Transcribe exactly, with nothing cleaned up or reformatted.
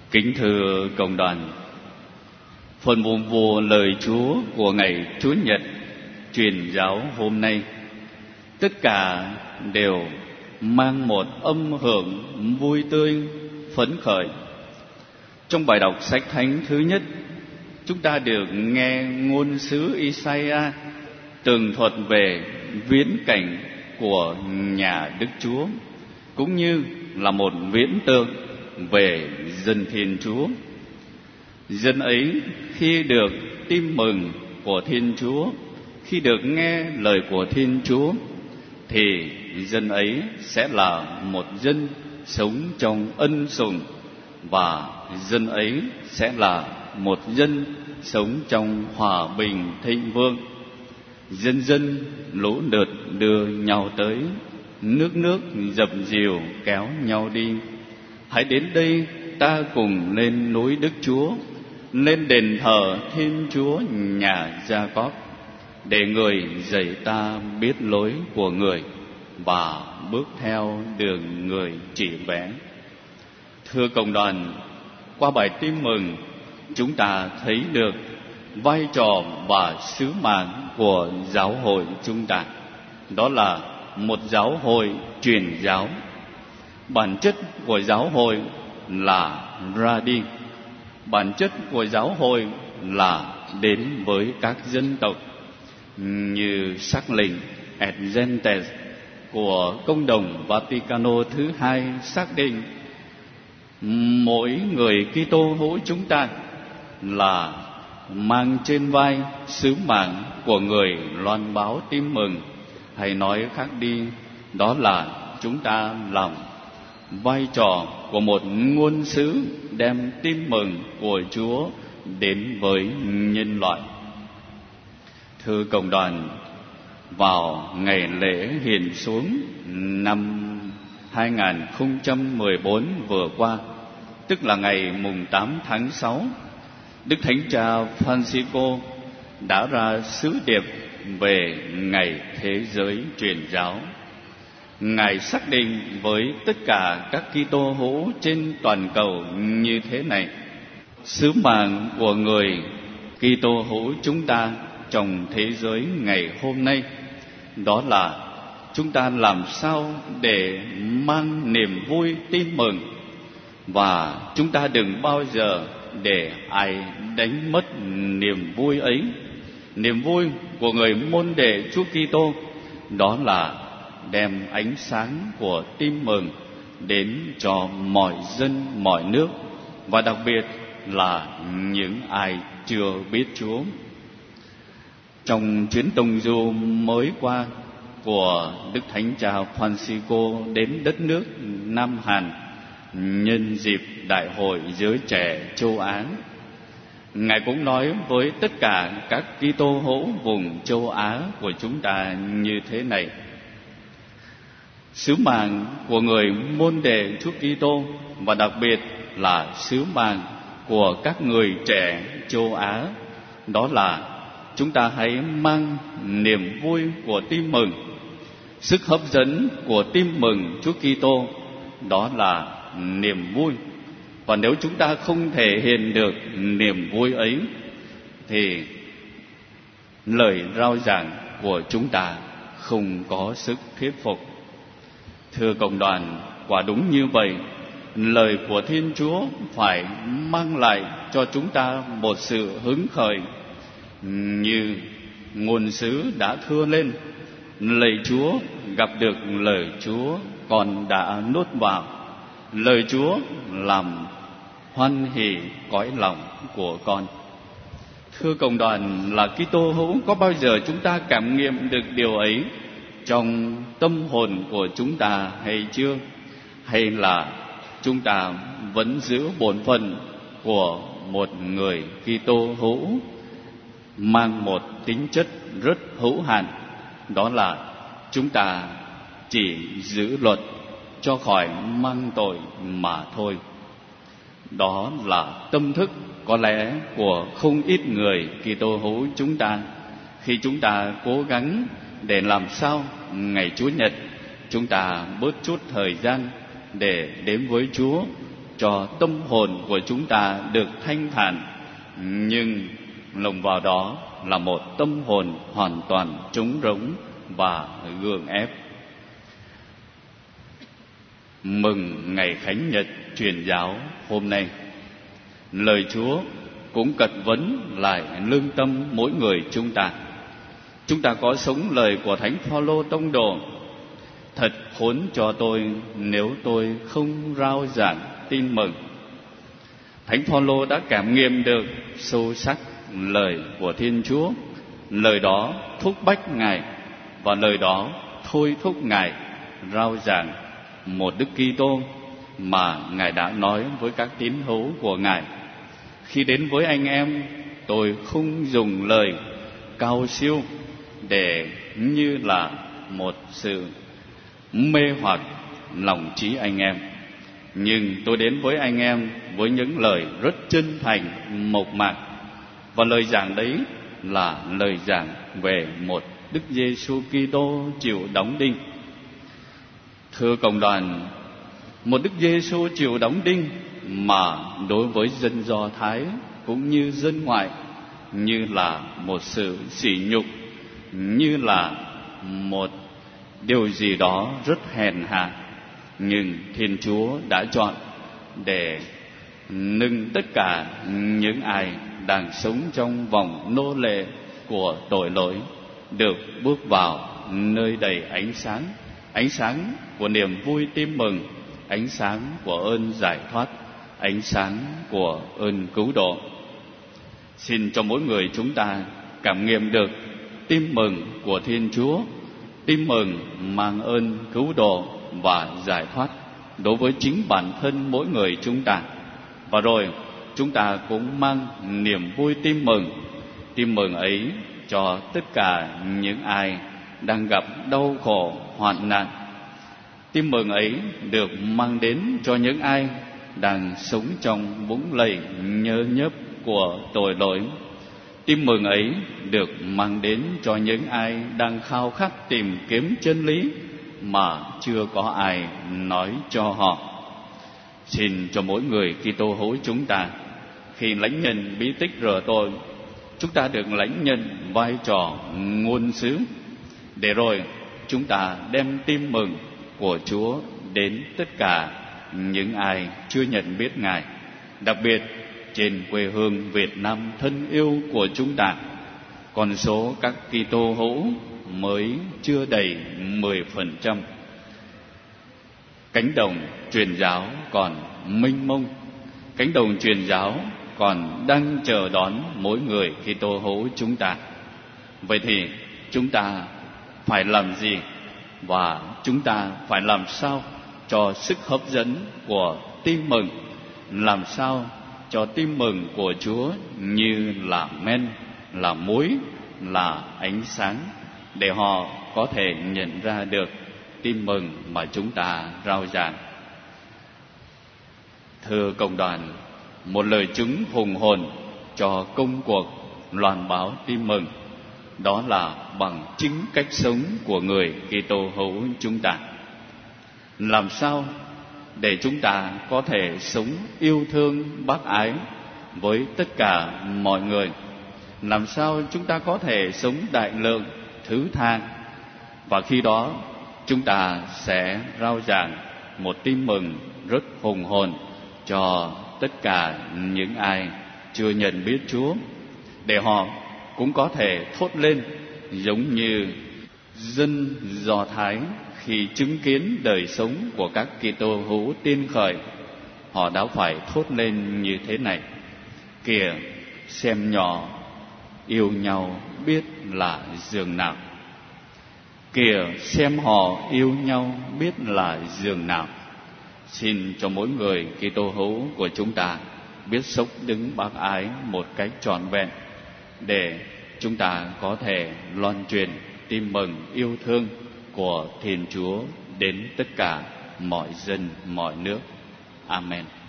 Kính thưa cộng đoàn, phần mục vụ lời Chúa của ngày Chúa Nhật truyền giáo hôm nay tất cả đều mang một âm hưởng vui tươi, phấn khởi. Trong bài đọc sách thánh thứ nhất, chúng ta được nghe ngôn sứ Isaiah tường thuật về viễn cảnh của nhà Đức Chúa, cũng như là một viễn tượng về dân Thiên Chúa. Dân ấy khi được tin mừng của Thiên Chúa, khi được nghe lời của Thiên Chúa, thì dân ấy sẽ là một dân sống trong ân sủng, và dân ấy sẽ là một dân sống trong hòa bình thịnh vượng. Dân dân lũ lượt đưa nhau tới, nước nước dập dìu kéo nhau đi. Hãy đến đây, ta cùng lên núi Đức Chúa, lên đền thờ Thiên Chúa nhà Gia-cóp, để người dạy ta biết lối của người và bước theo đường người chỉ vẽ. Thưa cộng đoàn, qua bài tin mừng, chúng ta thấy được vai trò và sứ mạng của giáo hội chúng ta. Đó là một giáo hội truyền giáo. Bản chất của giáo hội là ra đi. Bản chất của giáo hội là đến với các dân tộc, như sắc lệnh Et Gentes của Công đồng Vaticano thứ hai xác định mỗi người Kitô hữu chúng ta là mang trên vai sứ mạng của người loan báo tin mừng. Hay nói khác đi, đó là chúng ta làm vai trò của một ngôn sứ đem tin mừng của Chúa đến với nhân loại. Thưa cộng đoàn, vào ngày lễ hiền xuống năm hai không một bốn vừa qua, tức là ngày mùng tám tháng sáu, Đức Thánh Cha Francisco đã ra sứ điệp về ngày thế giới truyền giáo. Ngài xác định với tất cả các Kitô hữu trên toàn cầu như thế này: sứ mạng của người Kitô hữu chúng ta trong thế giới ngày hôm nay, đó là chúng ta làm sao để mang niềm vui tin mừng, và chúng ta đừng bao giờ để ai đánh mất niềm vui ấy. Niềm vui của người môn đệ Chúa Kitô đó là đem ánh sáng của tin mừng đến cho mọi dân, mọi nước, và đặc biệt là những ai chưa biết Chúa. Trong chuyến tông du mới qua của Đức Thánh Cha Francisco đến đất nước Nam Hàn nhân dịp Đại hội Giới Trẻ Châu Á, Ngài cũng nói với tất cả các Kitô hữu vùng châu Á của chúng ta như thế này: sứ mạng của người môn đệ Chúa Kitô, và đặc biệt là sứ mạng của các người trẻ châu Á, đó là chúng ta hãy mang niềm vui của tin mừng. Sức hấp dẫn của tin mừng Chúa Kitô đó là niềm vui. Và nếu chúng ta không thể hiện được niềm vui ấy, thì lời rao giảng của chúng ta không có sức thuyết phục. Thưa cộng đoàn, quả đúng như vậy, lời của Thiên Chúa phải mang lại cho chúng ta một sự hứng khởi, như ngôn sứ đã thưa lên: lạy Chúa, gặp được lời Chúa con đã nuốt vào, lời Chúa làm hoan hỉ cõi lòng của con. Thưa cộng đoàn, là Kitô hữu, có bao giờ chúng ta cảm nghiệm được điều ấy trong tâm hồn của chúng ta hay chưa? Hay là chúng ta vẫn giữ bổn phận của một người Kitô hữu mang một tính chất rất hữu hạn, đó là chúng ta chỉ giữ luật cho khỏi mang tội mà thôi. Đó là tâm thức có lẽ của không ít người Kitô hữu chúng ta, khi chúng ta cố gắng để làm sao ngày Chúa Nhật chúng ta bớt chút thời gian để đến với Chúa, cho tâm hồn của chúng ta được thanh thản, nhưng lồng vào đó là một tâm hồn hoàn toàn trống rỗng và gượng ép. Mừng ngày Khánh Nhật Truyền giáo hôm nay, lời Chúa cũng cật vấn lại lương tâm mỗi người chúng ta. Chúng ta có sống lời của Thánh Phaolô tông đồ: thật khốn cho tôi nếu tôi không rao giảng tin mừng. Thánh Phaolô đã cảm nghiệm được sâu sắc lời của Thiên Chúa. Lời đó thúc bách Ngài, và lời đó thôi thúc Ngài rao giảng một Đức Kitô mà Ngài đã nói với các tín hữu của Ngài: khi đến với anh em, tôi không dùng lời cao siêu để như là một sự mê hoặc lòng trí anh em, nhưng tôi đến với anh em với những lời rất chân thành, mộc mạc. Và lời giảng đấy là lời giảng về một Đức Giêsu Kitô chịu đóng đinh. Thưa cộng đoàn, một Đức Giêsu chịu đóng đinh mà đối với dân Do Thái cũng như dân ngoại như là một sự sỉ nhục, như là một điều gì đó rất hèn hạ. Nhưng Thiên Chúa đã chọn để nâng tất cả những ai đang sống trong vòng nô lệ của tội lỗi được bước vào nơi đầy ánh sáng, ánh sáng của niềm vui tin mừng, ánh sáng của ơn giải thoát, ánh sáng của ơn cứu độ. Xin cho mỗi người chúng ta cảm nghiệm được tin mừng của Thiên Chúa, tin mừng mang ơn cứu độ và giải thoát đối với chính bản thân mỗi người chúng ta. Và rồi chúng ta cũng mang niềm vui tin mừng, tin mừng ấy cho tất cả những ai đang gặp đau khổ, hoạn nạn. Tin mừng ấy được mang đến cho những ai đang sống trong vũng lầy nhơ nhớp của tội lỗi. Tin mừng ấy được mang đến cho những ai đang khao khát tìm kiếm chân lý mà chưa có ai nói cho họ. Xin cho mỗi người Kitô hữu chúng ta, khi lãnh nhận bí tích rửa tội, chúng ta được lãnh nhận vai trò ngôn sứ, để rồi chúng ta đem tin mừng của Chúa đến tất cả những ai chưa nhận biết Ngài, đặc biệt trên quê hương Việt Nam thân yêu của chúng ta. Con số các Kitô hữu mới chưa đầy mười phần trăm. Cánh đồng truyền giáo còn mênh mông, cánh đồng truyền giáo còn đang chờ đón mỗi người Kitô hữu chúng ta. Vậy thì chúng ta phải làm gì, và chúng ta phải làm sao cho sức hấp dẫn của tin mừng, làm sao cho tin mừng của Chúa như là men, là muối, là ánh sáng, để họ có thể nhận ra được tin mừng mà chúng ta rao giảng. Thưa cộng đoàn, một lời chứng hùng hồn cho công cuộc loan báo tin mừng, đó là bằng chính cách sống của người Kitô hữu chúng ta. Làm sao để chúng ta có thể sống yêu thương bác ái với tất cả mọi người? Làm sao chúng ta có thể sống đại lượng, thứ tha? Và khi đó chúng ta sẽ rao giảng một tin mừng rất hùng hồn cho tất cả những ai chưa nhận biết Chúa, để họ cũng có thể thốt lên giống như dân Do Thái khi chứng kiến đời sống của các Kitô hữu tiên khởi. Họ đã phải thốt lên như thế này: kìa, xem nhỏ yêu nhau biết là giường nào. Kìa, xem họ yêu nhau biết là giường nào. Xin cho mỗi người Kitô hữu của chúng ta biết sống đứng bác ái một cách trọn vẹn, để chúng ta có thể loan truyền tin mừng yêu thương của Thiên Chúa đến tất cả mọi dân, mọi nước. Amen.